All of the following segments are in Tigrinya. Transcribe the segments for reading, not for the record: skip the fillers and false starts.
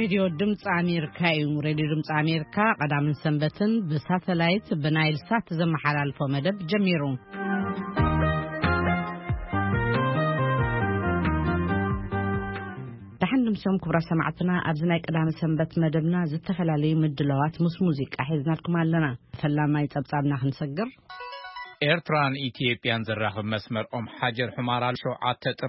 راديو دمص أمريكا راديو دمص أمريكا قدام سنبتن بساتلايت بنايل سات زمحلالفو مدب جميرو تحن مسوم كبرى سمعتنا أبزناي قدام سنبت مدبنا زتفلالي مدلوات موسيقى حيزنا لكم علنا فلما يتبصابنا خنسقر ኤርትራን ኢትዮጵያን ዘራኽብ መስመር ሓጀር ሑመራ ሸውዓተ ጥሪ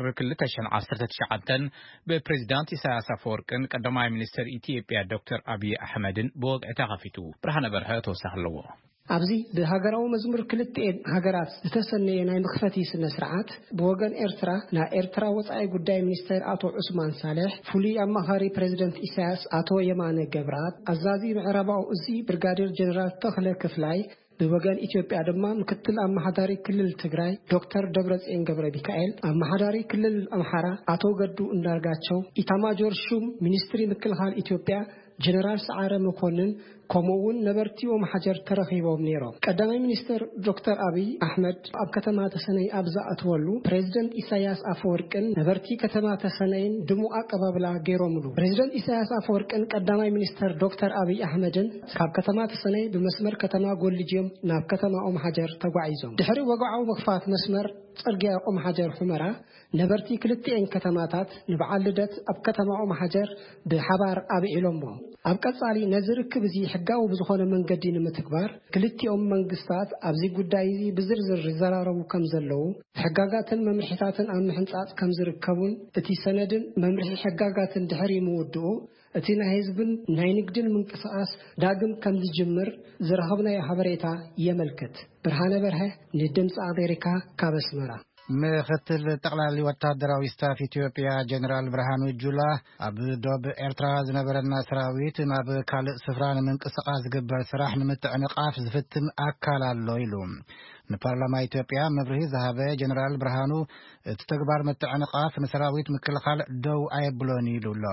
2019 በፕሬዝዳንት ኢሳያስ አፈወርቅን ቀዳማይ ሚኒስትር ኢትዮጵያ ዶክተር አብይ አህመድን በወቅቱ ተኸፊቱ ብርሃነ በርሀ ተወሳህለዎ ኣብዚ በሃገራዊ መዝሙር ክልቴን ሃገራት ዝተሰነየ ናይ ምኽፈቲ ስነ ስርዓት በወገን ኤርትራ ና ኤርትራ ወጻኢ ጉዳይ ሚኒስትር አቶ ዑስማን ሳሌሕ ፉሊ አማኻሪ ፕሬዝዳንት ኢሳያስ አቶ የማነ ገብራት አዛዚ ምዕራባው እዚ ብርጋዴር ጀነራል ተኽለ ክፍላይ በወገን ኢትዮጵያ ደማ ምክትል አማሃዳሪ ክልል ትግራይ ዶክተር ደብረጽዮን ገብረ ሚካኤል አማሃዳሪ ክልል አምሃራ አቶ ገዱ እንዳርጋቸው ኢታማጆር ሹም ሚኒስትሪ ምክልኻል ኢትዮጵያ ጀነራል ሰዓረ መኮንን ኮሞውን ነበርቲኦም ሓጀር ተረኺቦም ነይሮም ቀዳማይ ሚኒስትር ዶክተር አብይ አህመድ ኣብ ከተማ ተሰነይ ኣብዛ ኣትወሉ ፕሬዝዳንት ኢሳያስ አፈወርቅን ነበርቲ ከተማ ተሰነይን ድሙቕ አቀባብላ ገይሮምሉ ፕሬዝዳንት ኢሳያስ አፈወርቅን ቀዳማይ ሚኒስትር ዶክተር አብይ አህመድን ካብ ከተማ ተሰነይ በመስመር ከተማ ጎልጅዮም ናብ ከተማ ኦም ሓጀር ተጓዒዞም ድሕሪ ወግዓው መኽፋት መስመር ጽርግያ ኦም ሓጀር ሑመራ ነበርቲ ክልቴን ከተማታት ንበዓል ልደት ኣብ ከተማ ኦም ሓጀር ብሓባር ኣብዒሎሞ ኣብ ቀጻሊ ነዝርክብ እዚ ሕጋው ብዝኾነ መንገዲ ንምትግባር ክልቲኦም መንግስታት ኣብዚ ጉዳይ እዚ ብዝርዝር ይዘራረቡ ከም ዘለው ሕጋጋትን መምርሒታትን ኣብ ምሕንጻጽ ከም ዝርከቡን እቲ ሰነድን መምርሒ ሕጋጋትን ድሕሪ ምውድኡ እቲ ናይ ህዝብን ናይ ንግድን ምንቅስቓስ ዳግም ከም ዝጅምር ዝረኸብናዮ ሓበሬታ የመልክት ብርሃነ በርሀ ንድምፂ ኣሜሪካ ካብ ኣስመራ ምክትል ጠቅላሊ ወታደራዊ ስታፍ ኢትዮጵያ ጀነራል ብርሃኑ ጁላ ኣብ ዶብ ኤርትራ ዝነበረና ሰራዊት ናብ ካልእ ስፍራ ንምንቅስቓስ ዝግበር ስራሕ ንምትዕንቃፍ ዝፍትን ኣካል ኣሎ ኢሉ ንፓርላማ ኢትዮጵያ መብርሂ ዝሃበ ጀነራል ብርሃኑ እቲ ተግባር ምትዕንቃፍ ንሰራዊት ምክልኻል ደው ኣይብሎን ኢሉ ኣሎ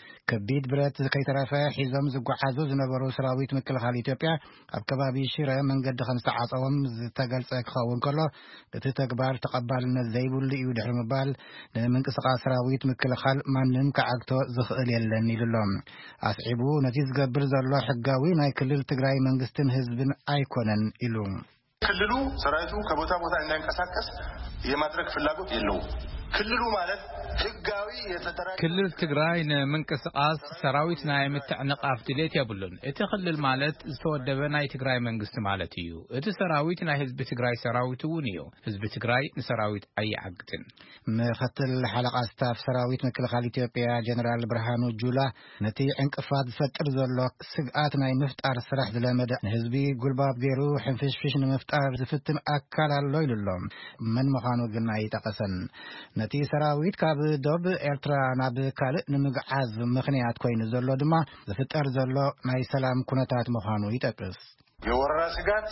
ከቢድ ብረት ከይተረፈ ሒዞም ዝጓዓዙ ዝነበሩ ሰራዊት ምክልኻል ኢትዮጵያ ኣብ ከባቢ ሽረ መንገዲ ከም ዝተዓፀዎም ዝተገልጸ ክኸውን ከሎ እቲ ተግባር ተቐባልነት ዘይብሉ እዩ ድሕሪ ምባል ንምንቅስቓስ ሰራዊት ምክልኻል ማንም ከዓግቶ ዝኽእል የለን ኢሉ ኣሎ ኣስዒቡ ነቲ ዝገብር ዘሎ ሕጋዊ ናይ ክልል ትግራይ መንግስትን ህዝብን ኣይኮነን ኢሉ ክልሉ ሰራዊቱ ከቦታ ቦታ እንዳይንቀሳቀስ የማድረግ ፍላጎት የለውም ክልሉ ማለት ህጋዊ የተደራጀ ክልል ትግራይ ንምንቅስቃስ ሰራዊት ናይ ምትዕንቃፍ ድሌት የብሉን እቲ ክልል ማለት ዝተወደበ ናይ ትግራይ መንግስት ማለት እዩ እቲ ሰራዊት ናይ ህዝቢ ትግራይ ሰራዊት እውን እዩ ህዝቢ ትግራይ ንሰራዊት ኣይዓግትን ምክትል ሓለቃ ስታፍ ሰራዊት ምክልኻል ኢትዮጵያ ጀነራል ብርሃኑ ጁላ ነቲ ዕንቅፋት ዝፈጥር ዘሎ ስግኣት ናይ ምፍጣር ስራሕ ዝለመደ ንህዝቢ ጉልባብ ገይሩ ሕንፍሽፍሽ ንምፍጣር ዝፍትን ኣካል ኣሎ ኢሉሎም መን ምዃኑ ግን ኣይጠቐሰን ነቲ ሰራዊት ካብ ዶብ ኤርትራ ናብ ካልእ ንምግዓዝ ምኽንያት ኮይኑ ዘሎ ድማ ዝፍጠር ዘሎ ናይ ሰላም ኩነታት ምዃኑ ይጠቅስ የወረራ ስጋት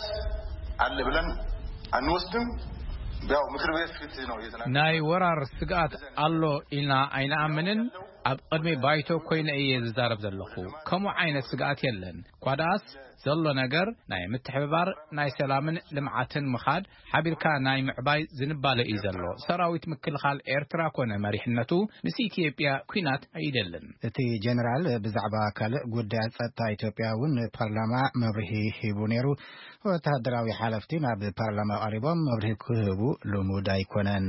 አለ ብለን አንወስድም ያው ምክር ቤት ፊት ነው የተናገረው ናይ ወራር ስጋት አሎ ኢልና ኣይነኣምንን ኣብ ቅድሚ ባይቶ ኮይነ እየ ዝዛረብ ዘለኹ ከምኡ ዓይነት ስጋት የለን ኳዳስ ዘሎ ነገር ናይ ምትሕብባር ናይ ሰላምን ልምዓትን ምኻድ ሓቢርካ ናይ ምዕባይ ዝንባለ እዩ ዘሎ ሰራዊት ምክልኻል ኤርትራ ኮነ መሪሕነቱ ምስ ኢትዮጵያ ኩናት ኣይደልን እቲ ጀነራል ብዛዕባ ካልእ ጉዳይ ጸጥታ ኢትዮጵያ እውን ፓርላማ መብርሂ ሂቡ ነይሩ ወታደራዊ ሓለፍቲ ናብ ፓርላማ ቀሪቦም መብርሂ ክህቡ ልሙድ ኣይኮነን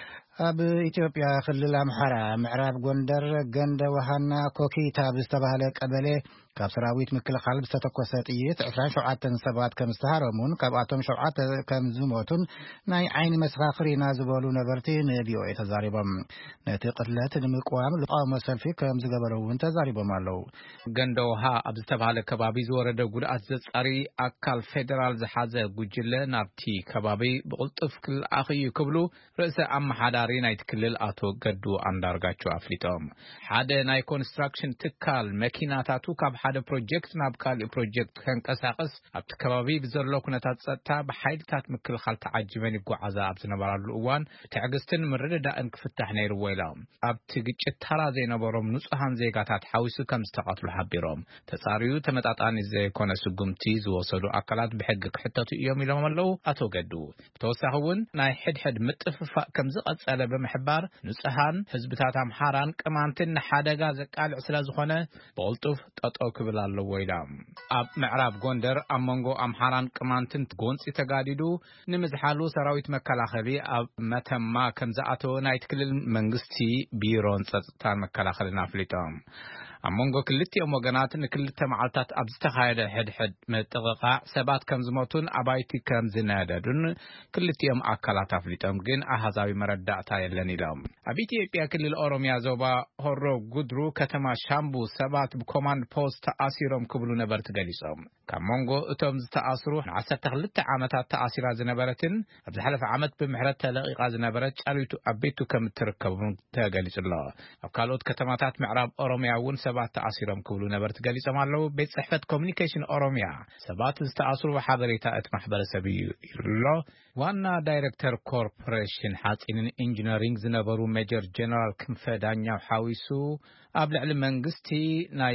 ኣብ ኢትዮጵያ ክልል ኣምሓራ ምዕራብ ጎንደር ገንደ ወሃና ኮኪታ ብዝተባሃለ ቀበሌ ካብ ሰራዊት ምክልኻል ዝተተኮሰ ጥይት 27 ሰባት ከም ዝተሃረሙን ካብኣቶም 7 ከም ዝሞቱን ናይ ዓይኒ መስኻኽር ኢና ዝበሉ ነበርቲ ንቪኦኤ ተዛሪቦም ነቲ ቅትለት ንምቅዋም ልቃውሞ ሰልፊ ከም ዝገበሩ እውን ተዛሪቦም ኣለው ገንደ ወሃ ኣብ ዝተባሃለ ከባቢ ዝወረደ ጉድኣት ዘጻሪ ኣካል ፌደራል ዝሓዘ ጉጅለ ናብቲ ከባቢ ብቕልጡፍ ክልኣኽዩ ክብሉ ርእሰ ኣመሓዳሪ ናይቲ ክልል ኣቶ ገዱ ኣንዳርጋቸው ኣፍሊጦም ሓደ ናይ ኮንስትራክሽን ትካል መኪናታቱ ካብ ሓደ ፕሮጀክት ናብ ካልእ ፕሮጀክት ከንቀሳቀስ ኣብቲ ከባቢ ብዘሎ ኩነታት ጸጥታ ብሓይልታት ምክልኻል ተዓጅበን ይጓዓዛ ኣብ ዝነበራሉ እዋን ትዕግስትን ምርድዳእን ክፍታሕ ነይርዎ ኢሎም ኣብቲ ግጭት ተራ ዘይነበሮም ንጹሃን ዜጋታት ሓዊሱ ከም ዝተቐትሉ ሓቢሮም ተጻሪዩ ተመጣጣኒ ዘይኮነ ስጉምቲ ዝወሰዱ ኣካላት ብሕጊ ክሕተቱ እዮም ኢሎም ኣለው ኣቶ ገዱ ብተወሳኺ እውን ናይ ሕድሕድ ምጥፍፋእ ከም ዝቐጸለ ብምሕባር ንጹሃን ህዝብታት ኣምሓራን ቅማንትን ንሓደጋ ዘቃልዕ ስለ ዝኾነ ብቕልጡፍ ጠጠው ክብል ኣለዎ ኢሎም ኣብ ምዕራብ ጎንደር ኣብ መንጎ ኣምሓራን ቅማንትን ጎንፂ ተጋዲዱ ንምዝሓሉ ሰራዊት መከላኸሊ ኣብ መተማ ከም ዝኣተወ ናይ ክልል መንግስቲ ቢሮን ጸጥታን መከላኸልን ኣፍሊጦም ኣብ መንጎ ክልቲኦም ወገናት ንክልተ መዓልታት ኣብ ዝተኻየደ ሕድሕድ ምጥቕቓዕ ሰባት ከም ዝሞቱን ኣባይቲ ከም ዝነደዱን ክልቲኦም ኣካላት ኣፍሊጦም ግን ኣሃዛዊ መረዳእታ የለን ኢሎም ኣብ ኢትዮጵያ ክልል ኦሮሚያ ዞባ ሆሮ ጉድሩ ከተማ ሻምቡ ሰባት ብኮማንድ ፖስት ተኣሲሮም ክብሉ ነበርቲ ገሊጾም ካብ መንጎ እቶም ዝተኣስሩ 12 ዓመታት ተኣሲራ ዝነበረትን ኣብ ዝሓለፈ ዓመት ብምሕረት ተለቂቓ ዝነበረት ጫሊቱ ኣብ ቤቱ ከም እትርከቡ ተገሊጹሎ ኣብ ካልኦት ከተማታት ምዕራብ ኦሮሚያ እውን ሰባት ተኣሲሮም ክብሉ ነበርቲ ገሊጾም ኣለው ቤት ጽሕፈት ኮሙኒኬሽን ኦሮሚያ ሰባት ዝተኣስሩ ሓበሬታ እቲ ማሕበረሰብ እዩ ኢሎ ዋና ዳይሬክተር ኮርፖሬሽን ሓጺንን ኢንጂነሪንግ ዝነበሩ ሜጀር ጀነራል ክንፈ ዳኛው ሓዊሱ ኣብ ልዕሊ መንግስቲ ናይ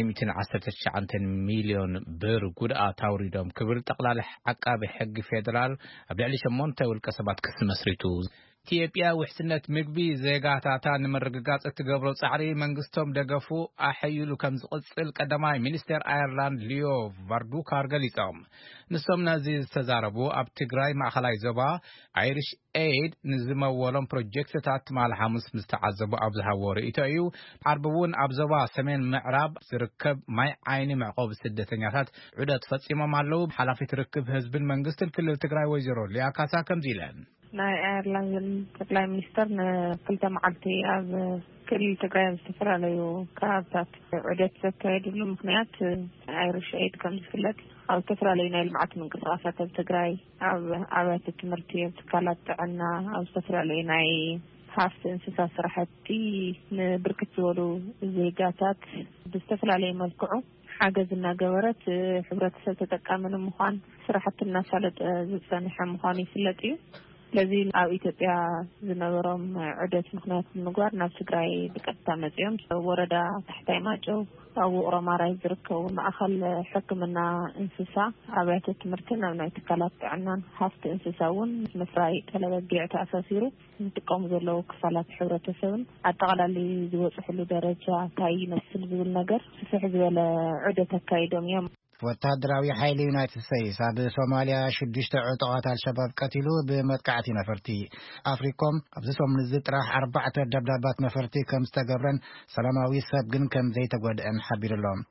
319 ሚልዮን ብር ጉድኣት ኣውሪዶም ክብል ጠቕላላ ዓቃቢ ሕጊ ፌደራል ኣብ ልዕሊ 8 ውልቀ ሰባት ክስ መስሪቱ ኢትዮጵያ ውሕስነት ምግቢ ዜጋታታ ንምርግጋጽ እትገብሮ ጻዕሪ መንግስቶም ደገፉ ኣሕይሉ ከም ዝቕጽል ቀዳማይ ሚኒስተር ኣየርላንድ ሊዮ ቫርዱካር ገሊጾም ንሶም ነዚ ዝተዛረቡ ኣብ ትግራይ ማእኸላይ ዞባ አይሪሽ ኤድ ንዝመወሎም ፕሮጀክትታት ማል ሐሙስ ምስተዓዘቡ ኣብ ዝሃቦ ርእይቶ እዩ ዓርብ እውን ኣብ ዞባ ሰሜን ምዕራብ ዝርከብ ማይ ዓይኒ መዕቆብ ስደተኛታት ዑደት ፈጺሞም ኣለው ሓላፊት ርክብ ህዝብን መንግስትን ክልል ትግራይ ወይዘሮ ሊያ ካሳ ከምዚ ኢለን ናይ ኣየርላንድ ጠቅላይ ሚኒስተር ንክልተ መዓልቲ ኣብ ክልል ትግራይ ዝተፈላለዩ ከባብታት ዑደት ዘካየድሉ ምክንያት አይሪሽ ኤድ ከም ዝፍለጥ ኣብ ዝተፈላለዩ ናይ ልምዓት ምንቅስቃሳት ኣብ ትግራይ ኣብ ኣብያተ ትምህርቲ ኣብ ትካላት ጥዕና ኣብ ዝተፈላለዩ ናይ ሃፍቲ እንስሳ ስራሕቲ ንብርክት ዝበሉ ዜጋታት ብዝተፈላለየ መልክዑ ሓገዝ እናገበረት ሕብረተሰብ ተጠቃሚ ንምዃን ስራሕቲ እናሳለጠ ዝጸንሐ ምዃኑ ይፍለጥ እዩ ለዚ ኣብ ኢትዮጵያ ዝነበሮም ዑደት ምክንያት ንምግባር ናብ ትግራይ ብቀጥታ መጽኦም ወረዳ ታሕታይ ማጨው ኣብ ኦሮማራይ ዝርከቡ ማእኸል ሕክምና እንስሳ ኣብያተ ትምህርትን ኣብ ናይ ትካላት ጥዕናን ሃፍቲ እንስሳ እውን ምፍራይ ተለበጊዕ ተኣሳሲሩ ንጥቀሙ ዘለዉ ክፋላት ሕብረተሰብን ኣጠቓላሊ ዝወፅሕሉ ደረጃ እንታይ ይመስል ዝብል ነገር ስፍሕ ዝበለ ዑደት ኣካይዶም እዮም ወታደራዊ ኃይል ዩናይትድ ስቴትስ ኣብ ሶማሊያ 6 ዕጡቃት አልሸባብ ቀቲሉ በመጥቃዕቲ ነፈርቲ አፍሪኮም ኣብዚ ሰሙን ዝጥራህ 4 ደብዳባት ነፈርቲ ከም ዝተገብረን ሰላማዊ ሰብ ግን ከም ዘይተጎድአን ሓቢሩሎም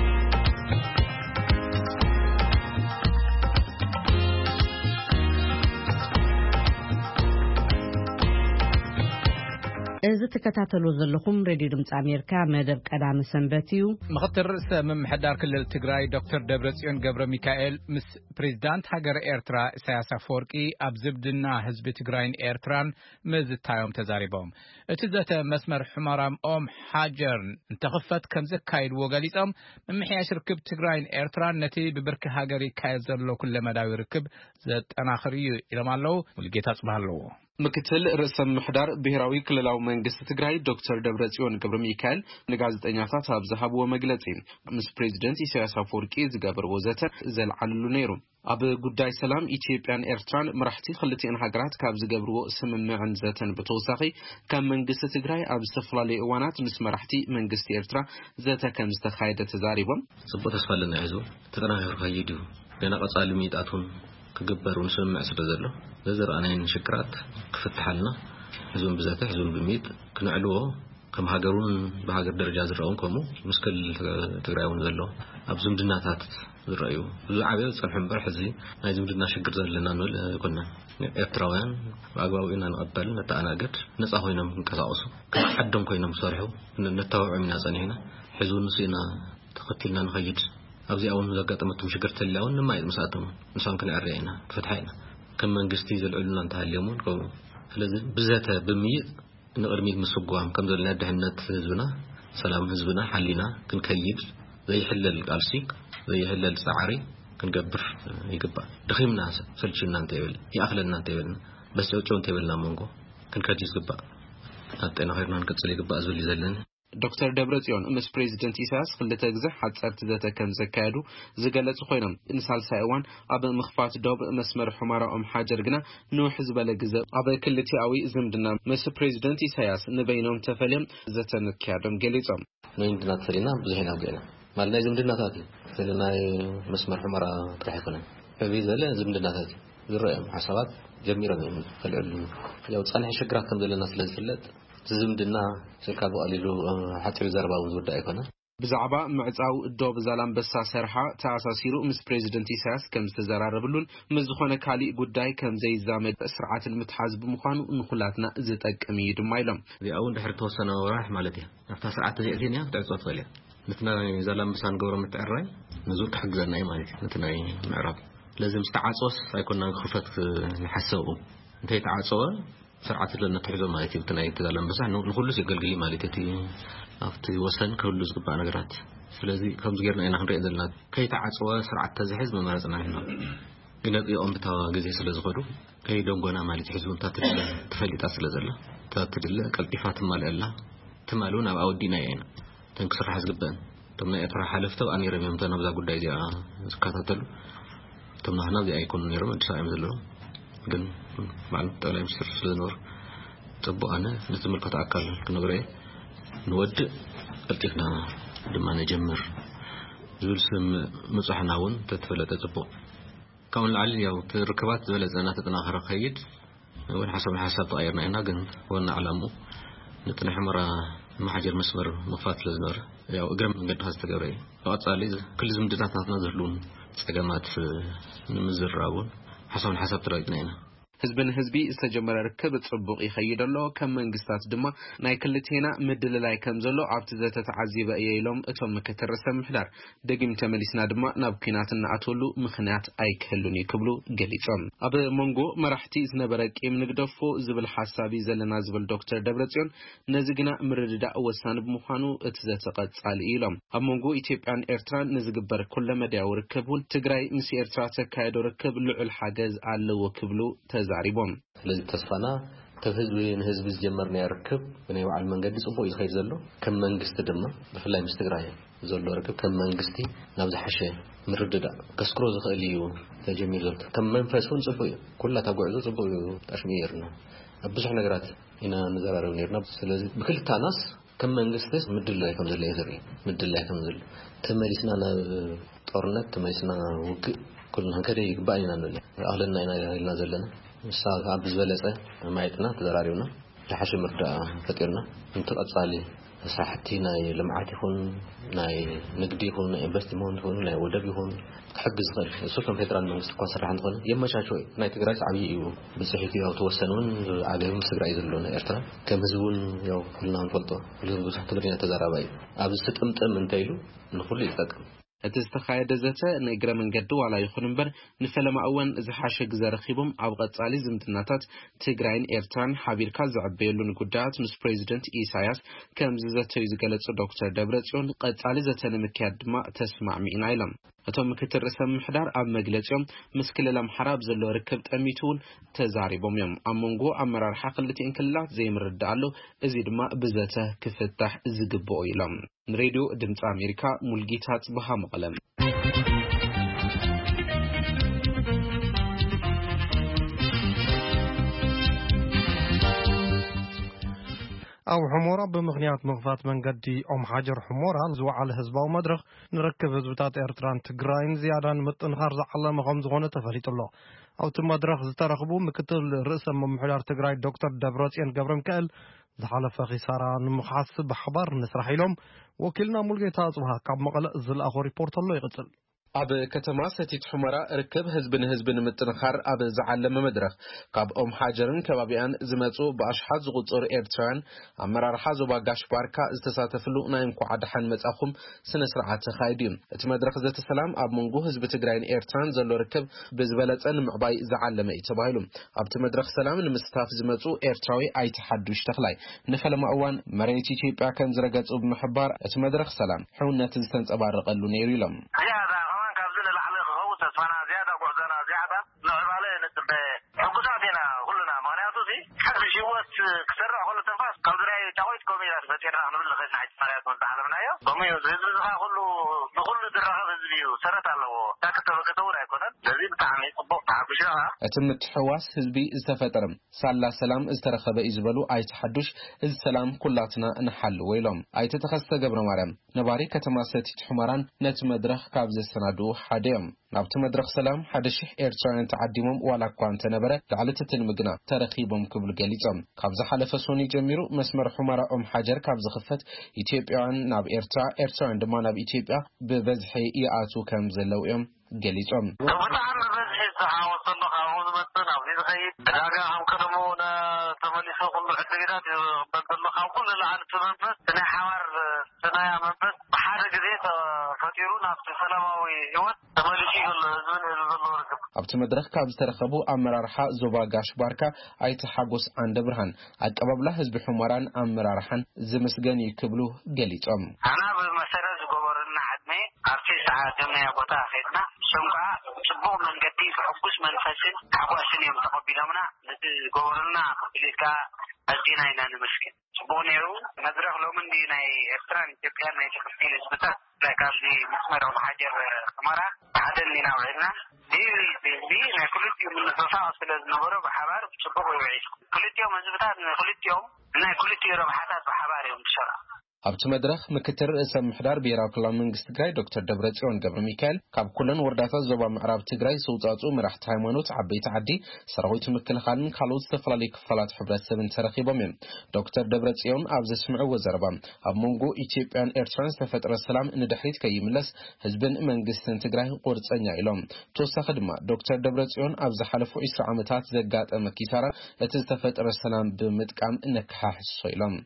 እዚ ተከታተሉ ዘለኹም ሬዲዮ ድምጽ አሜሪካ መደብ ቀዳም ሰንበትዩ ምክትል ርእሰ መምሕዳር ክልል ትግራይ ዶክተር ደብረጽዮን ገብረ ሚካኤል ምስ ፕሬዝዳንት ሃገር ኤርትራ ኢሳያስ አፈወርቂ ኣብ ዝብድና ህዝቢ ትግራይን ኤርትራን ምዝታዮም ተዛሪቦም እቲ ዘተ መስመር ሕማራም ኦም ሃጀር እንተኸፈት ከም ዘካይድዎ ገሊጾም ምምሕያሽ ርክብ ትግራይን ኤርትራን ነቲ ብብርኪ ሃገር ይካየድ ዘሎ ኩለመዳዊ ርክብ ዘጠናኽር እዩ ኢሎም ኣለው ሙልጌታ ጽባሃለዎ ምክትል ርእሰ ምሕዳር ብሔራዊ ክልላዊ መንግስቲ ትግራይ ዶክተር ደብረጽዮን ገብረ ሚካኤል ንጋዜጠኛታት ኣብ ዝሃብዎ መግለጺ ምስ ፕሬዝዳንት ኢሳያስ አፈወርቂ ዝገበርዎ ዘተ ዘልዓልሉ ነይሩ ኣብ ጉዳይ ሰላም ኢትዮጵያን ኤርትራን መራሕቲ ክልቲአን ሃገራት ካብ ዝገብርዎ ስምምዕን ዘተን ብተወሳኺ ካብ መንግስቲ ትግራይ ኣብ ዝተፈላለዩ እዋናት ምስ መራሕቲ መንግስቲ ኤርትራ ዘተ ከም ዝተኻየደ ተዛሪቦም ጽቡቕ ተስፋ ኣለና ሒዙ ተጠናኺሩ ከይድ እዩ ገና ቀጻሊ ሚጣቱን كجبرون سمع سرزله زرعنا شكرات كفتحلنا حزون بذاته حزون بميت كنعلوه كم هاجرون بهاجر درجة زرعون كمو مسكل تقرأون زله أبزم دناتات زرعيو زعبية صالحين برحزي نايزم دنا شكر زلنا نقول كنا إتراوين وأقوى إننا نقبل نتأناقد نسأهوينا من كذاوسو كحدهم كوينا مصارحو نتوقع من ناسنا هنا حزون نسينا تقتلنا نخيج أبزي أول مزاقات أمتهم شكرت اللون نما يدمساتهم نسان كنا عرينا فتحينا كم من قستي زلعلنا انتهى اليومون كو فلازم بذاته بميت نقرمي مسقوام كم زلنا دهنت هزبنا سلام هزبنا حلينا كن كيد زي حلل قالسي زي حلل سعري كنقبر يقبع دخيمنا سلشنا انت يبل يأخلنا انت يبلنا بس يوچون انت يبلنا مونغو كنكاجيز قبع أنتنا خيرنا نكتسل يقبع أزولي زلنا دكتور دبرتيون مس بريزيدنت إساس خلت أجزاء حتصرت ذات كم زكادو زقلت خوينم إنسال سايوان أبا مخفات دوب مسمر حمارة حاجرنا نو حزب لجزاء أبا كلتي أوي زمدنا مس بريزيدنت إساس نبينهم تفليم ذات نكادم قليتهم نيندنا تفلينا بزهنا بقينا مالنا زمدنا تاتي فلنا مسمر حمارة ترحكنا فبيزا لا زمدنا تاتي ذرأي حسابات جميرا فالعلم يو تصانح شكرا كم دلنا سلسلت زمدنا سلكا بقليلو حتى زربا وزودا يكون بزعبا معصاو دو بزالام بسا سرحا تاساسيرو مس بريزيدنت إساس كم تزراربلون مزخونه كالي غداي كم زي زامد سرعه المتحاز بمخانو نخلاتنا زتقمي دمايلم دي اول دحر توسنا وراح مالتي نفتا سرعه زيتينيا تعصوت فليا نتنا زالام بسان غبر متعراي نزور تحجزنا مالتي نتنا معرب لازم استعاصوس يكوننا خفت نحسبو انت تعاصوا سرعه لنا تحجزو مالتي بتناي تزالام بس نخلص يقلقلي مالتي أفتي وسن كل زقبة نجارات فلذي كم زجرنا إن هنريد لنا كي تعصوا سرعة تزحز ما مرزنا هنا إن يوم بتاع جزء سلزخرو كي دونغنا مالي تحزون تفلي تاسل زلا تاتدل كالإفات مال الله تمالون أو دينا يعني تنكسر حز جبان تمنا يترى حلفته وأني رمي متنا بزاق الداي جاء زكاتلو تمنا هنا زي أيكون نيرم تساهم زلو جن معلم تقول يمسر سلنور تبو أنا نتمل كتأكل كنغري نود قلتنا لما نجمر زول سم مصحناون تتفلت تطبو كون العلي يا تركبات زلزنا تتناخر خيد وين حسب طايرنا هنا كن وانا علمو نتنح مرة محجر مسمر مفات لزنور يا اقرم من قد هاستقري وقصالي كل زمدتنا نزلون استقامات نمزراون حسب تراجنا هنا حزبن حزبي استجمر ركب صبوق يخيد الله كم منغستات دما ناي كلتينا مدل لاي كم زلو عبت ذات تعذيب ايلوم اتم كترسم محدار دغيم تمليسنا دما نابكيناتنا اتولو مخنيات ايكلوني كبلو غليصم اب مونغو مرحتي زنبرق يمنغدفو زبل حسابي زلنا زبل دكتور دبرتيون نزغنا مرددا وسان بمخانو اتزت قصال ايلوم اب مونغو ايثيوبيان ايرتران نزغبر كل مداو ركبون تግራይ ምስ ኤርትራ ተካይዶ ረከብ ልዑል ሓገዝ ኣለዎ ክብሉ زاريبون لذي تصفنا تفهزب جمرنا يركب بني وعلى المنجد صبوا يخير زلوا كم منجست دمه بفلا مستقرايه زلوا ركب كم منجستي نبذ حشة مرددا كسكروز خاليو تجميل زلت كم منفسون صبوا كلها تقعدوا صبوا أشميرنا بزح نجارات هنا نزارة ونيرنا لذي بكل تاناس كم منجستس مدلله كم زل يزري مدلله كم زل تمارسنا أنا طرنت تمارسنا وك كلنا كده يقبلنا نقول أهلنا إنا زلنا الساعة عبز بلسة معيتنا تدراريونا لحشي مردا فكرنا انتو أتصالي ساحتينا لمعات يكون ناي نقدي يكون ناي انفستيمون يكون ناي ودب يكون حجز غير سلطان فيدرال منغست كون سرح عندكم يما شوي ناي تقرايس عبي يو بصحيتي او توسنون عليهم سقراي زلون ارترا كم هزبون يو كلنا نفلطو كلهم بصح تبرينا تزارباي ابز ستمطم انتيلو نخل يتقم اتستخايد زته نغره منجد ولا يخون بر نفلم اون زحاشق زرخيبم اب قصالي زمتناتات تግራይን ኤርትራን حبيركا زعبيلون ጉዳያት ምስ ፕሬዝዳንት ኢሳያስ ከም ዘዘተዩ ዝገለጹ ዶክተር ደብረጽዮን ቀጻሊ ዘተነ ምክያድማ ተስማዕሚና ኢሎም እቶም ምክትል ርዕሰ ምሕዳር ኣብ መግለጺኦም ምስ ክልል ኣምሓራ ብዘሎ ርክብ ጠሚቱን ተዛሪቦም እዮም ኣመንጎ ኣመራርሓ ክልቲአን ክልላት ዘይምርዳእ ኣሎ እዚ ድማ ብዘተ ክፍታሕ ዝግብኦ ኢሎም ሬድዮ ድምጽ ኣሜሪካ ሙልጌታ ጽባሃ መቀለም أو حمورة بمغنيات مغفات من قدي أم حجر حمورة زوع على حزب أو مدرخ نركب حزبات إيرتران تجراين زيادة متنخر على مقام زغونة تفريط الله أو تمدرخ زترخبو مكتل رئيس محلار تجراي دكتور دبرتيون قبرم كأل زحلف خسارة مخاصب بحبار نسرح لهم وكلنا ملقي تاصبها كاب مقلق زل أخو ريبورت الله يغسل ኣብ ከተማ ሰቲት ሑመራ ርክብ ህዝብን ምጥንኻር ኣብ ዝዓለመ መድረኽ ካብኦም ሓጀርን ከባቢያን ዝመጹ ብኣሽሓት ዝቁጽሩ ኤርትራውያን ኣመራርሓ ዞባ ጋሽ ባርካ ዝተሳተፍሉ ናይ እንኳዕ ደሓን መጻኹም ስነ ስርዓት ተኻይዱ እዩ። እቲ መድረኽ ዘተ ሰላም ኣብ መንጎ ህዝቢ ትግራይን ኤርትራን ዘሎ ርክብ ብዝበለጸ ንምዕባይ ዝዓለመ እዩ ተባሂሉ። ኣብቲ መድረኽ ሰላም ንምስታፍ ዝመጹ ኤርትራዊ ኣይቲ ሓዱሽ ተኽላይ ንፈለማ እዋን መሬት ኢትዮጵያ ከም ዝረገጹ ብምሕባር እቲ መድረኽ ሰላም ሕውነት ዝተንጸባረቐሉ ነይሩ ኢሎም። እቲ ምትሕዋስ ህዝቢ ዝተፈጠረም ሳላ ሰላም ዝተረኸበ እዩ ዝበሉ ኣይቲ ሓዱሽ እዚ ሰላም ኩላትና እንሓልዎ ኢሎም። ኣይቲ ተኸስተ ገብረ ማርያም ነባሪ ከተማ ሰቲት ሑመራን ነቲ መድረኽ ካብ ዘሰናድኡ ሓደ እዮም። ናብቲ መድረኽ ሰላም 1000 ኤርትራውያን ተዓዲሞም ዋላ እኳ እንተነበረ ላዕሊ ትንምግና ተረኺቦም ክብሉ ገሊጾም። ካብ ዝሓለፈ ሶኒ ጀሚሩ መስመር ሑመራ ኦም ሓጀር ካብ ዝኽፈት ኢትዮጵያውያን ናብ ኤርትራውያን ድማ ናብ ኢትዮጵያ ብበዝሒ ይኣቱ ከም ዘለው እዮም ገሊጾም። ኣብቲ መድረኽ ካብ ዝተረኸቡ ኣመራርሓ ዞባ ጋሽ ባርካ ኣይቲ ሓጎስ ዓንደ ብርሃን ኣቀባብላ ህዝቢ ሑመራን ኣመራርሓን ዝምስገን ይክብሉ ገሊጾም። ኣና ብመሰረት ዝገበሩልና ዓድሜ ኣብቲ ሰዓት ደመያ ቦታ ኸድና ሸምቃ ጽቡቕ መንገዲ ሕጉስ መንፈስን ሓጓስን እዮም ተቐቢሎምና ነቲ ዝገበሩልና ክፍሊትካ ኣዝና ኢና ንመስግን። ጽቡቕ ነይሩ መድረኽ ሎምን ናይ ኤርትራን ኢትዮጵያን ናይ ተኸፊል ህዝብታት ካብዚ መስመር ሓጀር ሑመራ ሓደን ኢና ውዒልና ናይ ክልቲኦም ምንፍፋቕ ስለ ዝነበሮ ብሓባር ጽቡቕ ይውዒል። ክልቲኦም ህዝብታት ክልቲኦም ናይ ክልቲኡ ረብሓታት ብሓባር እዮም ዝሰርሑ። ኣብቲ መድረኽ ምክትል ርእሰ ምሕዳር ብሔራዊ ክልላዊ መንግስቲ ትግራይ ዶክተር ደብረጽዮን ገብረ ሚካኤል ካብ ኩለን ወረዳታት ዞባ ምዕራብ ትግራይ ዝውጻጹ መራሕቲ ሃይማኖት ዓበይቲ ዓዲ ሰራዊት ምክልኻልን ካልኦት ዝተፈላለዩ ክፋላት ሕብረተሰብን ተረኺቦም እዮም። ዶክተር ደብረጽዮን ኣብ ዘስምዕዎ ዘረባ ኣብ መንጎ ኢትዮጵያን ኤርትራን ዝተፈጠረ ሰላም ንድሕሪት ከይምለስ ህዝብን መንግስትን ትግራይ ቁርጸኛ ኢሎም። ተወሳኺ ድማ ዶክተር ደብረጽዮን ኣብ ዝሓለፉ 20 ዓመታት ዘጋጠመ ኪሳራ እቲ ዝተፈጠረ ሰላም ብምጥቃም ነካሕሶ ኢሎም።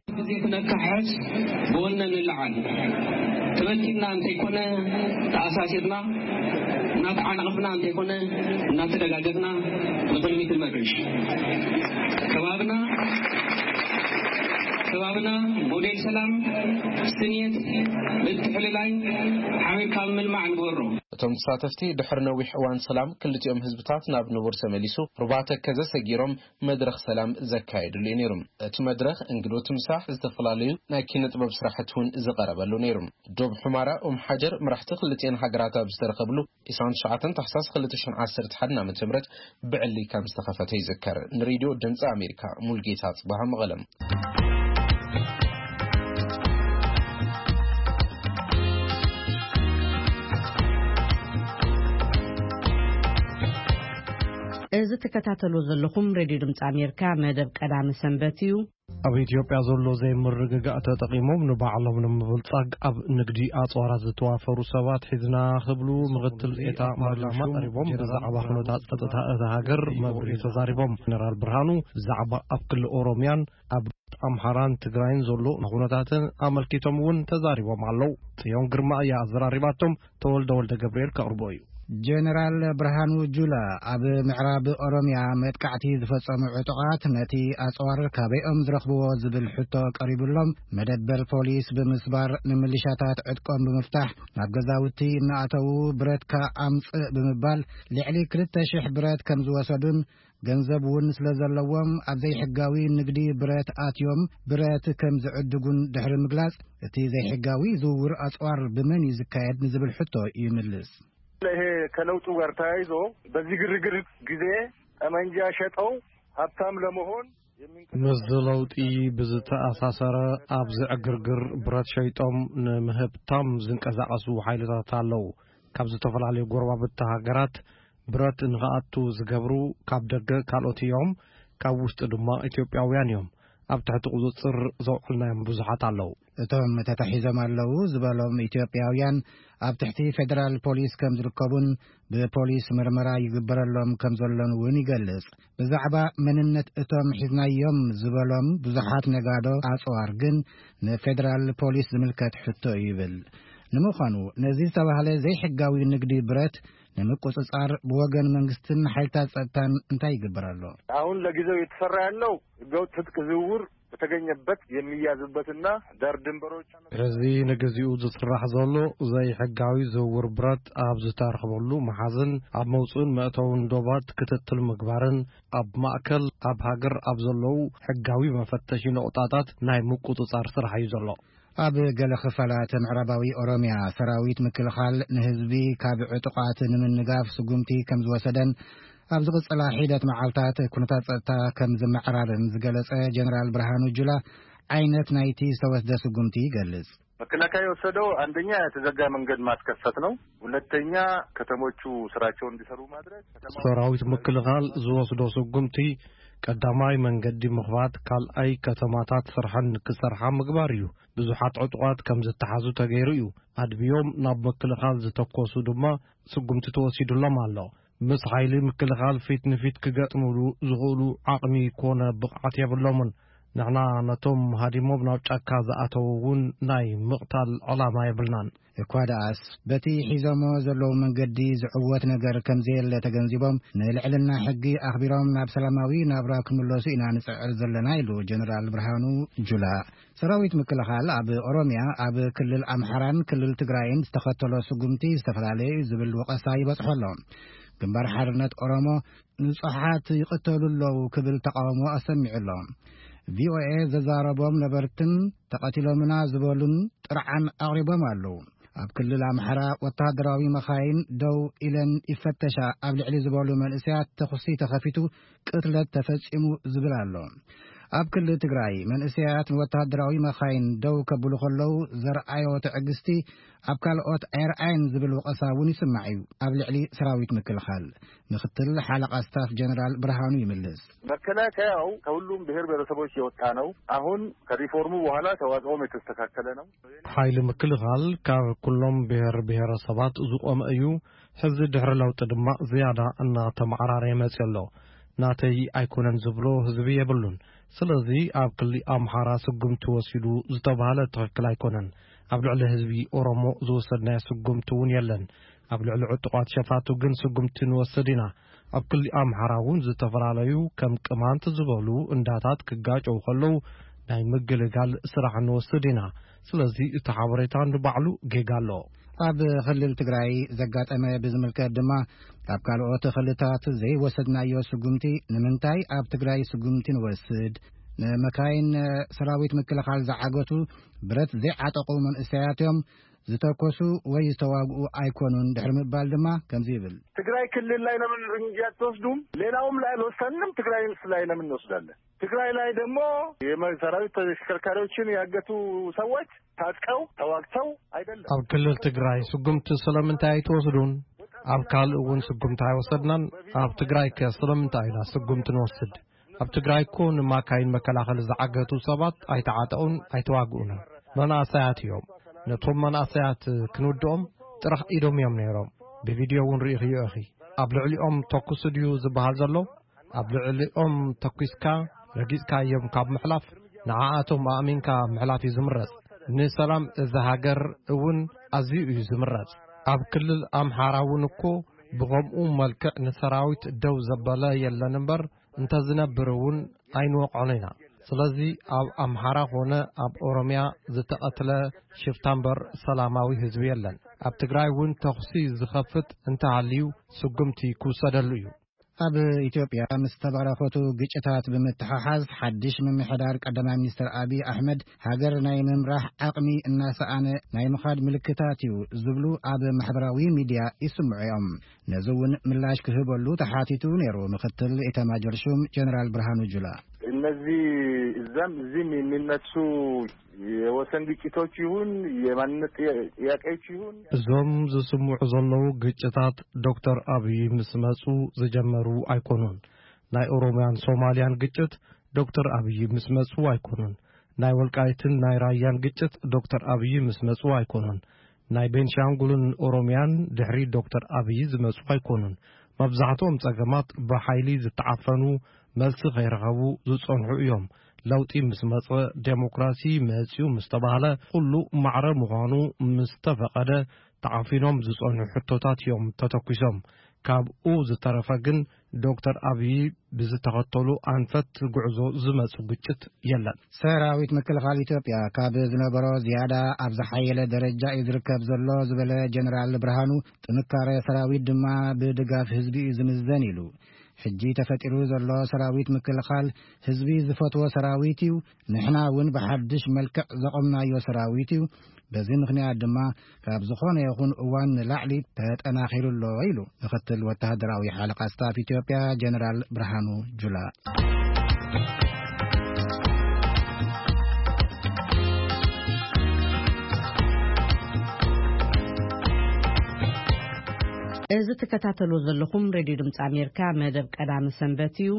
بولنا نلعن تبتينا أنت يكون تأساسنا نتعانى غفنا أنت يكون نتدققنا نقول مثل ما قلش شبابنا موديل سلام سنيت بالتحليلين حامل كامل مع نقوله እቶም ተሳተፍቲ ድሕሪ ነዊሕ እዋን ሰላም ክልቲኦም ህዝብታት ናብ ንቡር ተመሊሱ ሩባተ ከዘ ሰጊሮም መድረኽ ሰላም ዘካየድሉ ነይሮም። እቲ መድረኽ እንግዶት ምሳሕ ዝተፈላለዩ ናይ ኪነ ጥበብ ስራሕቲ እውን ዝቀረበሉ ነይሮም። ዶብ ሑመራ ሓጀር ምራሕቲ ክልቲአን ሃገራት ኣብ ዝተረኸብሉ 29 ታሕሳስ 2011 ዓ.ም ብዕሊ ከም ዝተኸፈተ ይዝከር። ንሬድዮ ድምፂ ኣሜሪካ ሙልጌታ ጽባህ መቐለም። እዚ ተከታተሉ ዘለኹም ሬድዮ ድምፂ ኣሜሪካ መደብ ቀዳሚ ሰንበት እዩ። ኣብ ኢትዮጵያ ዘሎ ዘይምርግጋእ ተጠቂሞም ንባዕሎም ንምብልጻግ ኣብ ንግዲ ኣጽዋራት ዝተዋፈሩ ሰባት ሒዝና ክብሉ ምክትል ኤታ ፓርላማ ቀሪቦም ብዛዕባ ኩነታት ጸጥታ እታ ሃገር መብርሂ ተዛሪቦም። ጀነራል ብርሃኑ ብዛዕባ ኣብ ክልል ኦሮምያን ኣብ ኣምሓራን ትግራይን ዘሎ ኩነታትን ኣመልኪቶም እውን ተዛሪቦም ኣለው። ጽዮን ግርማ እያ ኣዘራሪባቶም። ተወልደ ወልደ ገብርኤል ከቕርቦ እዩ። ጀነራል ብርሃኑ ጁላ ኣብ ምዕራብ ኦሮሚያ መጥቃዕቲ ዝፈጸሙ ዕጡቃት ነቲ ኣጽዋር ካበይኦም ዝረኽብዎ ዝብል ሕቶ ቀሪብሎም መደበር ፖሊስ ብምስባር ንምልሻታት ዕጥቆም ብምፍታሕ ናብ ገዛውቲ እናኣተዉ ብረትካ ኣምጽእ ብምባል ልዕሊ 2000 ብረት ከም ዝወሰዱን ገንዘብ እውን ስለዘለዎም ኣብ ዘይሕጋዊ ንግዲ ብረት ኣትዮም ብረት ከም ዝዕድጉን ድሕሪ ምግላጽ እቲ ዘይሕጋዊ ዝውውር ኣጽዋር ብመን ይዝካየድ ንዝብል ሕቶ ይምልስ። ይሄ ከለውጡ ጋር ተያይዞ በዚህ ግርግር ጊዜ ጠመንጃ ሸጠው ሀብታም ለመሆን መዝለውጢ ብዝተኣሳሰረ ኣብ ዝዕግርግር ብረት ሸይጦም ንምህብታም ዝንቀሳቐሱ ሓይልታት ኣለው። ካብ ዝተፈላለዩ ጎረባብቲ ሃገራት ብረት ንኽኣቱ ዝገብሩ ካብ ደገ ካልኦት እዮም፣ ካብ ውሽጢ ድማ ኢትዮጵያውያን እዮም። ኣብ ትሕቲ ቁፅፅር ዘውዕልናዮም ብዙሓት ኣለዉ እቶም ተታሒዞም ኣለዉ ዝበሎም ኢትዮጵያውያን ኣብ ትሕቲ ፌደራል ፖሊስ ከም ዝርከቡን ብፖሊስ ምርመራ ይግበረሎም ከም ዘሎን እውን ይገልጽ ብዛዕባ መንነት እቶም ሒዝናዮም ዝበሎም ብዙሓት ነጋዶ ኣጽዋር ግን ንፌደራል ፖሊስ ዝምልከት ሕቶ ይብል ንምዃኑ ነዚ ዝተባህለ ዘይሕጋዊ ንግዲ ብረት ንምቁጽጻር ብወገን መንግስትን ሓይልታት ጸጥታን እንታይ ይግበር ኣሎ አሁን ለጊዜው የተሰራ ያለው ህገወጥ ትጥቅ ዝውውር በተገኘበት የሚያዝበትና ዳር ድንበሮች እዚ ንግዚኡ ዝስራሕ ዘሎ ዘይሕጋዊ ዝውውር ብረት ኣብ ዝተረኸበሉ መሓዝን ኣብ መውፅኡን መእተውን ዶባት ክትትል ምግባርን ኣብ ማእከል ኣብ ሃገር ኣብ ዘለው ሕጋዊ መፈተሺ ነቁጣታት ናይ ምቁጽጻር ስራሕ እዩ ዘሎ ኣብ ገለ ክፋላት ምዕራባዊ ኦሮሚያ ሰራዊት ምክልኻል ንህዝቢ ካብ ዕጡቃት ንምንጋፍ ስጉምቲ ከም ዝወሰደን ኣብ ዝቕጽላ ሒደት መዓልታት ኩነታት ጸጥታ ከም ዝመዕራርን ዝገለጸ ጀነራል ብርሃኑ ጁላ ዓይነት ናይቲ ዝተወሰደ ስጉምቲ ይገልጽ መከላከያ የወሰደው አንደኛ የተዘጋ መንገድ ማስከፈት ነው ሁለተኛ ከተሞቹ ስራቸውን እንዲሰሩ ማድረግ ሰራዊት ምክልኻል ዝወስዶ ስጉምቲ ቀዳማይ መንገዲ ምኽፋት ካልኣይ ከተማታት ስርሐን ክሰርሓ ምግባር እዩ ብዙሓት ዕጡቃት ከም ዝተሓዙ ተገይሩ እዩ ኣድብዮም ናብ ምክልኻል ዝተኮሱ ድማ ስጉምቲ ተወሲዱሎም ኣሎ ምስ ሓይሊ ምክልኻል ፊት ንፊት ክገጥሙሉ ዝኽእሉ ዓቕሚ ኮነ ብቕዓት የብሎምን ንሕና ነቶም ሃዲሞም ናብ ጫካ ዝኣተውን ናይ ምቕታል ዕላማ የብልናን እኳ ደኣስ በቲ ሒዞሞ ዘለዉ መንገዲ ዝዕወት ነገር ከምዘየለ ተገንዚቦም ንልዕልና ሕጊ ኣኽቢሮም ናብ ሰላማዊ ናብራ ክምለሱ ኢና ንጽዕር ዘለና ኢሉ ጀነራል ብርሃኑ ጁላ ሰራዊት ምክልኻል ኣብ ኦሮሚያ ኣብ ክልል ኣምሓራን ክልል ትግራይን ዝተኸተሎ ስጉምቲ ዝተፈላለዩ ዝብል ወቐሳ ይበጽሖሎም ግንባር ሓርነት ኦሮሞ ንጹሓት ይቕተሉ ኣለዉ ክብል ተቃውሞ ኣሰሚዑሎም ቪኦኤ ዘዛረቦም ነበርትን ተቐቲሎምና ዝበሉን ጥርዓን ኣቕሪቦም ኣለዉ ኣብ ክልል ኣምሓራ ወታደራዊ መኻይን ደው ኢለን ይፈተሻ ኣብ ልዕሊ ዝበሉ መንእሰያት ተኹሲ ተኸፊቱ ቅትለት ተፈጺሙ ዝብል ኣሎ ኣብ ክልል ትግራይ መንእሰያት ወታደራዊ መኻይን ደው ከብሉ ከለዉ ዘርአዮ ትዕግስቲ ኣብ ካልኦት ኣይርአይን ዝብል ወቐሳ እውን ይስማዕ እዩ ኣብ ልዕሊ ሰራዊት ምክልኻል ምክትል ሓለቃ ስታፍ ጀነራል ብርሃኑ ይምልስ መከላከያው ከሁሉም ብሔር ብሔረሰቦች የወጣ ነው አሁን ከሪፎርሙ በኋላ ተዋጽኦም የተስተካከለ ነው ኃይል ምክልኻል ካብ ኩሎም ብሔር ብሔረሰባት ዝቆመ እዩ ሕዚ ድሕሪ ለውጥ ድማ ዝያዳ እናተመዓራረየ መጽእ ኣሎ ናተይ ኣይኮነን ዝብሎ ህዝቢ የብሉን ስለዚ ኣብ ክልል ኣምሓራ ስጉምቲ ወሲዱ ዝተባሃለ ትክክል ኣይኮነን ኣብ ልዕሊ ህዝቢ ኦሮሞ ዝወሰድናዮ ስጉምቲ እውን የለን ኣብ ልዕሊ ዕጡቃት ሸፋቱ ግን ስጉምቲ ንወስድ ኢና ኣብ ክልል ኣምሓራ እውን ዝተፈላለዩ ከም ቅማንት ዝበሉ እንዳታት ክጋጨው ከለዉ ናይ ምግልጋል ስራሕ ንወስድ ኢና ስለዚ እቲ ሓበሬታ ንባዕሉ ጌጋ ኣሎ ኣብ ክልል ትግራይ ዘጋጠመ ብዝምልከት ድማ ኣብ ካልኦት ክልታት ዘይወሰድናዮ ስጉምቲ ንምንታይ ኣብ ትግራይ ስጉምቲ ንወስድ ንመካይን ሰራዊት ምክልኻል ዝዓገቱ ብረት ዘይዓጠቁ መንእሰያት እዮም ዝተኮሱ ወይ ዝተዋግኡ አይኮኑን ድሕሪ ምባል ድማ ከምዚ ይብል ትግራይ ክልል ላይ ለምን እርምጃ ተወስዱም ሌላውም ላይ አልወሰንም ትግራይ ላይ ለምን እንወስዳለን ትግራይ ላይ ደግሞ የሰራዊት ተሽከርካሪዎችን ያገቱ ሰዎች ታጥቀው ተዋግተው አይደለም ኣብ ክልል ትግራይ ስጉምቲ ስለምንታይ ተወስዱን ኣብ ካልኡውን ስጉምቲ አይወሰድናን ኣብ ትግራይ ስለምንታይ ኢና ስጉምቲ ንወስድ ኣብ ትግራይ ኮን ማካይን መከላኸል ዝዓገቱ ሰባት አይተዓጠውን አይተዋግኡን መናእሰያት እዮም ነቶም መናእሰያት ክንውድኦም ጥራሕ ኢዶም እዮም ነይሮም ብቪድዮ እውን ርኢኽዮ እኺ ኣብ ልዕሊኦም ተኩስ ድዩ ዝበሃል ዘሎ ኣብ ልዕሊኦም ተኩስካ ረጊጽካ እዮም ካብ ምሕላፍ ንዓኣቶም ኣእሚንካ ምሕላፍ እዩ ዝምረጽ ንሰላም እዚ ሃገር እውን ኣዝዩ እዩ ዝምረጽ ኣብ ክልል ኣምሓራ እውን እኮ ብኸምኡ መልክዕ ንሰራዊት ደው ዘበለ የለን እምበር እንተዝነብር እውን ኣይንወቅዖን ኢና ስለዚ ኣብ ኣምሓራ ኾነ ኣብ ኦሮሚያ ዝተቐትለ ሽፍታምበር ሰላማዊ ህዝቢ የለን ኣብ ትግራይ እውን ተኽሲ ዝኸፍት እንተሃልዩ ስጉምቲ ክውሰደሉ እዩ ኣብ ኢትዮጵያ ምስ ተበራኸቱ ግጭታት ብምትሓሓዝ ሓድሽ ምምሕዳር ቀዳማይ ሚኒስትር አብይ አሕመድ ሃገር ናይ ምምራሕ ዓቕሚ እናሰኣነ ናይ ምኻድ ምልክታት እዩ ዝብሉ ኣብ ማሕበራዊ ሚድያ ይስምዑ እዮም ነዚ እውን ምላሽ ክህበሉ ተሓቲቱ ነይሩ ምክትል ኢታማዦር ሹም ጀነራል ብርሃኑ ጁላ እነዚህ እዚህም የሚነሱ የወሰን ግጭቶች ይሁን የማንነት ጥያቄዎች ይሁን እዞም ዝስምዑ ዘለዉ ግጭታት ዶክተር አብይ ምስ መጹ ዝጀመሩ አይኮኑን ናይ ኦሮሚያን ሶማሊያን ግጭት ዶክተር አብይ ምስ መጹ አይኮኑን ናይ ወልቃይትን ናይ ራያን ግጭት ዶክተር አብይ ምስ መጹ አይኮኑን ናይ ቤንሻንጉልን ኦሮሚያን ድሕሪ ዶክተር አብይ ዝመጹ አይኮኑን መብዛሕትኦም ጸገማት በኃይሊ ዝተዓፈኑ መልሲ ኸይረኸቡ ዝጸንሑ እዮም ለውጢ ምስ መጸ ዴሞክራሲ መጽኡ ምስ ተባህለ ኩሉ ማዕረ ምዃኑ ምስ ተፈቀደ ተዓፊኖም ዝጸንሑ ሕቶታት እዮም ተተኩሶም ካብኡ ዝተረፈ ግን ዶክተር አብይ ብዝተኸተሉ አንፈት ጉዕዞ ዝመጹ ግጭት የለን ሰራዊት ምክልኻል ኢትዮጵያ ካብ ዝነበሮ ዝያዳ ኣብ ዝሓየለ ደረጃ ይዝርከብ ዘሎ ዝበለ ጀነራል ብርሃኑ ጥንካሬ ሰራዊት ድማ ብድጋፍ ህዝቢ ዝምዘን ኢሉ ሕጂ ተፈጢሩ ዘሎ ሰራዊት ምክልኻል ህዝቢ ዝፈትዎ ሰራዊት እዩ ንሕና እውን በሓድሽ መልክዕ ዘቐምናዮ ሰራዊት እዩ በዚ ምክንያት ድማ ካብ ዝኾነ ይኹን እዋን ላዕሊ ተጠናኺሩሎ ኢሉ ምክትል ወተሃደራዊ ሓለቃ ስታፍ ኢትዮጵያ ጀነራል ብርሃኑ ጁላ እዚ ተከታተሉ ዘለኹም ሬዲዮ ድምጽ አሜሪካ መደብ ቀዳም ሰንበት እዩ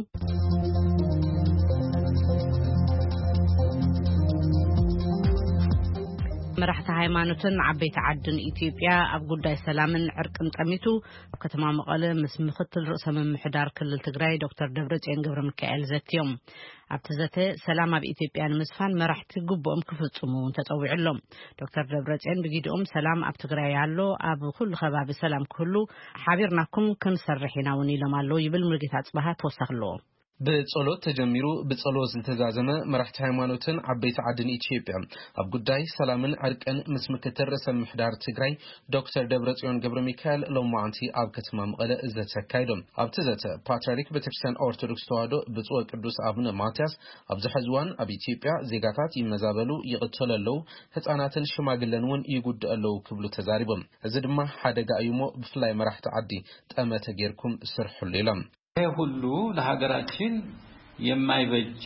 መራሕቲ ሃይማኖትን ዓበይቲ ዓድን ኢትዮጵያ ኣብ ጉዳይ ሰላምን ዕርቅን ጠሚቱ ኣብ ከተማ መቐለ ምስ ምክትል ርእሰ ምምሕዳር ክልል ትግራይ ዶክተር ደብረጽዮን ገብረሚካኤል ዘትዮም ኣብቲ ዘተ ሰላም ኣብ ኢትዮጵያ ንምስፋን መራሕቲ ግቦኦም ክፍጽሙ ተጸዊዕሎም ዶክተር ደብረጽዮን ብጊድኦም ሰላም ኣብ ትግራይ ኣሎ ኣብ ኩሉ ከባቢ ሰላም ክህሉ ሓቢርናኩም ክንሰርሕ ኢና እውን ኢሎም ኣሎ ይብል ሙሉጌታ ጽባህ ተወሳኽሎ በጸሎት ተጀሚሩ በጸሎት ዝተዛዘመ መራሕቲ ሃይማኖትን ዓበይቲ ዓድን ኢትዮጵያ ኣብ ጉዳይ ሰላምን ዕርቅን ምስ ምክትል ርእሰ ምምሕዳር ትግራይ ዶክተር ደብረጽዮን ገብረሚካኤል ሎማዓንቲ ኣብ ከተማ መቐለ ዘተካይዶም ኣብቲ ዘተ ፓትርያርክ ቤተክርስቲያን ኦርቶዶክስ ተዋህዶ ብፁዕ ቅዱስ አቡነ ማትያስ ኣብ ዝሕዝዋን ኣብ ኢትዮጵያ ዜጋታት ይመዛበሉ ይቅተለሉ ህፃናትን ሽማግለን እውን ይጉድኣለው ክብሉ ተዛሪቦም እዚ ድማ ሓደጋ እዩሞ ብፍላይ መራሕቲ ዓዲ ጠመተ ጌርኩም ስርሑሉ ኢሎም ሁሉ ለሀገራችን የማይበጅ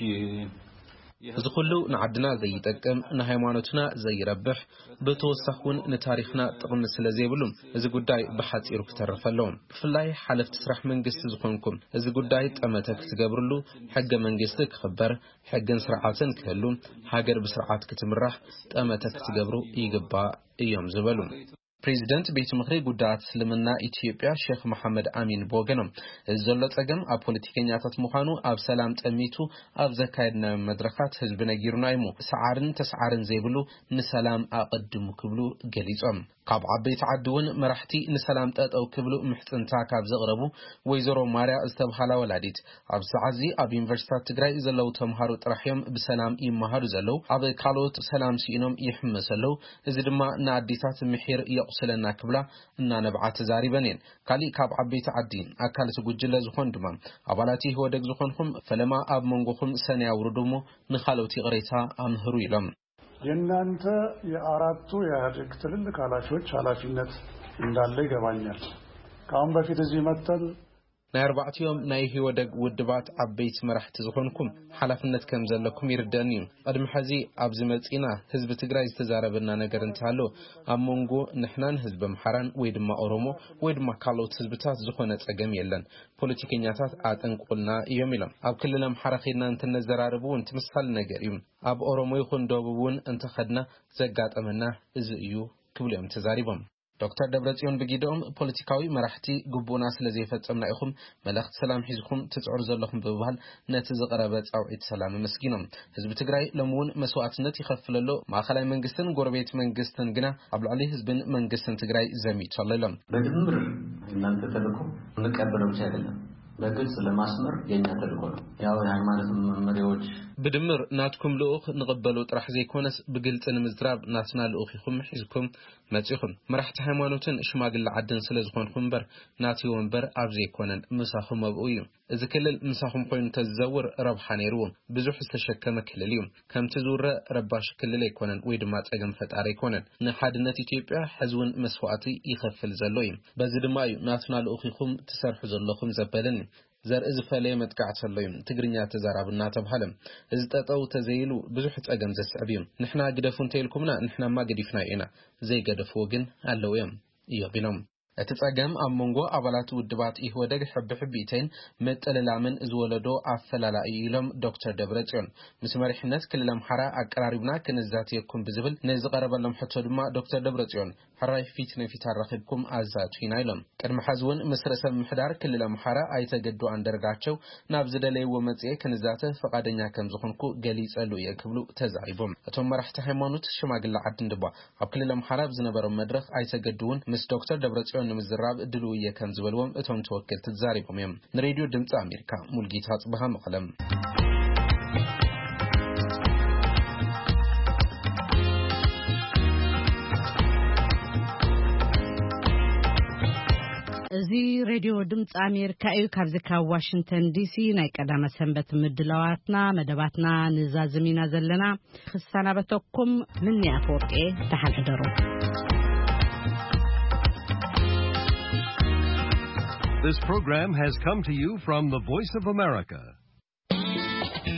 እዚ ሁሉ ንዓድና ዘይጠቅም ንሃይማኖትና ዘይረብሕ በተወሳኹን ንታሪኽና ጥቅም ስለዘይብሉ እዚ ጉዳይ በሓፂሩ ክተረፈሎም ብፍላይ ሓለፍቲ ስራሕ መንግስቲ ዝኾንኩም እዚ ጉዳይ ጠመተ ክትገብርሉ ሕገ መንግስቲ ክኽበር ሕግን ስርዓትን ክህሉ ሃገር ብስርዓት ክትምራሕ ጠመተ ክትገብሩ ይግባእ እዮም ዝበሉ ፕሬዚደንት ቤት ምክሪ ጉዳያት እስልምና ኢትዮጵያ ሼክ መሐመድ አሚን ቦገኖም ዘሎ ጸገም ኣብ ፖለቲከኛታት ምዃኑ ኣብ ሰላም ጠሚቱ ኣብ ዘካየድና መድረኻት ህዝብ ነጊሩና ይሙ ሰዓርን ተስዓርን ዘይብሉ ንሰላም አቀድሙ ክብሉ ገሊጾም ካብ ዓበይቲ ዓዲ እውን መራሕቲ ንሰላም ጠጠው ክብሉ ምሕጽንታ ካብ ዘቕረቡ ወይዘሮ ማርያ ዝተብሃላ ወላዲት ኣብ ሰዓዚ ኣብ ዩኒቨርሲታት ትግራይ ዘለው ተምሃሩ ጥራሕዮም ብሰላም ይመሃሩ ዘለው ኣብ ካልኦት ሰላም ሲኢኖም ይሕመሰለው እዚ ድማ ንኣዲታት ምሒር ስለና ክብላ እና ነብዓት ዛሪበኔን ካሊ ካብ ዓበይቲ ዓዲ አካል ተጉጅለ ዝኾን ድማ አባላቲ ወደግ ዝኾንኩም ፈለማ ኣብ መንጎኹም ሰኔ ያውርዱሞ ንኻሎቲ ቅሬታ አምህሩ ኢሎም የናንተ የአራቱ የኢህአዴግ ትልልቅ ኃላፊዎች ኃላፊነት እንዳለ ይገባኛል ካሁን በፊት እዚህ መተን ናይ ኣርባዕቲዮም ናይ ህወደግ ውድባት ዓበይቲ መራሕቲ ዝኾንኩም ሓላፍነት ከም ዘለኩም ይርደን እዩ ቅድሚ ሕዚ ኣብ ዝመጺና ህዝቢ ትግራይ ዝተዛረበና ነገር እንተሃሎ ኣብ መንጎ ንሕናን ህዝቢ ኣምሓራን ወይ ድማ ኦሮሞ ወይ ድማ ካልኦት ህዝብታት ዝኾነ ጸገም የለን ፖለቲከኛታት አጠንቁልና እዮም ኢሎም ኣብ ክልል ኣምሓራ ኸድና እንተነዘራርቡ እንትምሳል ነገር እዩ ኣብ ኦሮሞ ይኹን ደቡብን እንተኸድና ዘጋጠመና እዚ እዩ ክብሉ እዮም ተዛሪቦም ዶክተር ደብረጽዮን በጊዶም ፖለቲካዊ መራሕቲ ግቡና ስለዘይፈጸምና ኢኹም መልእኽቲ ሰላም ሒዝኩም ትጽዕሩ ዘለኹም በባህል ነቲ ዝቀረበ ጻውዒት ሰላም መስጊኖም ህዝቢ ትግራይ ለሙን መስዋዕትነት ይኸፍለሎ ማእኸላይ መንግስትን ጎረቤት መንግስትን ግና ኣብ ልዕሊ ህዝብን መንግስትን ትግራይ ዘሚቱ ኣለሎም በድምር እናንተ ተልእኮ እንቀበለው ብቻ አይደለም በግልጽ ለማስመር የኛ ተልእኮ ነው ያው የሃይማኖት መሪዎች بدمر ناتكم لؤخ نقبلوا طرح زي كونس بقلت المزراب ناتنا لؤخ يخم حزكم ماتيخم مرحت حيوانوتن شماقل العدن سلزخون خنبر ناتي ونبر عبزي كونن مساخم مبقويم إذا كل مساخم قوين تزور ربحان يروم بزوح استشكم كلليوم كم تزور رباش كللي كونن ويدمات أجم فتعري كونن نحاد النتي تيبع حزون مسواتي يخفل زلويم بزد مايو ناتنا لؤخ يخم تسرح زلخم زبالن زر إذا فليمت قاعد سليم تقرنيا تزاربنا تبحلم إذا تطو تزيلو بزحت أجم زسعبيم نحنا قدفون تيلكمنا نحنا ما قدفنا إنا زي قدفوجن على ويم يا بنام اتتصاقم أمونغو أبالات ودبات إهودك حب حبيتين متللامن زولدو أفلالا إيلم دكتور دبرتيون مسماريحنات كل لمحرا أقراربنا كنزات يكون بزبل نزقرب لهم حتى دما دكتور دبرتيون حراي فيتنا في تارخبكم أزات في نايلم كرم حزون مسرسة محدار كل لمحرا أيتجدو عن درجاتشو نابزد لي ومتيه كنزاته فقادنيا كم زخنكو جليس ألو يكبلو تزعيبهم أتوم مرح تحمانوت شماغل عدن دبا أبكل لمحرا بزنبرو مدرخ أيتجدون مس دكتور دبرتيون نمزراب دلوية كان زبلوم اتهم توكل تزاربهم يم نريديو دمت أمريكا ملقيتات بها مقلم زي راديو دمت أمريكا أيو كابزكا واشنطن دي سي ناي قدام سنبت مدلواتنا مدباتنا نزازمينا زلنا خسانا بتوكم مني أفورك تحل حدرو This program has come to you from the Voice of America,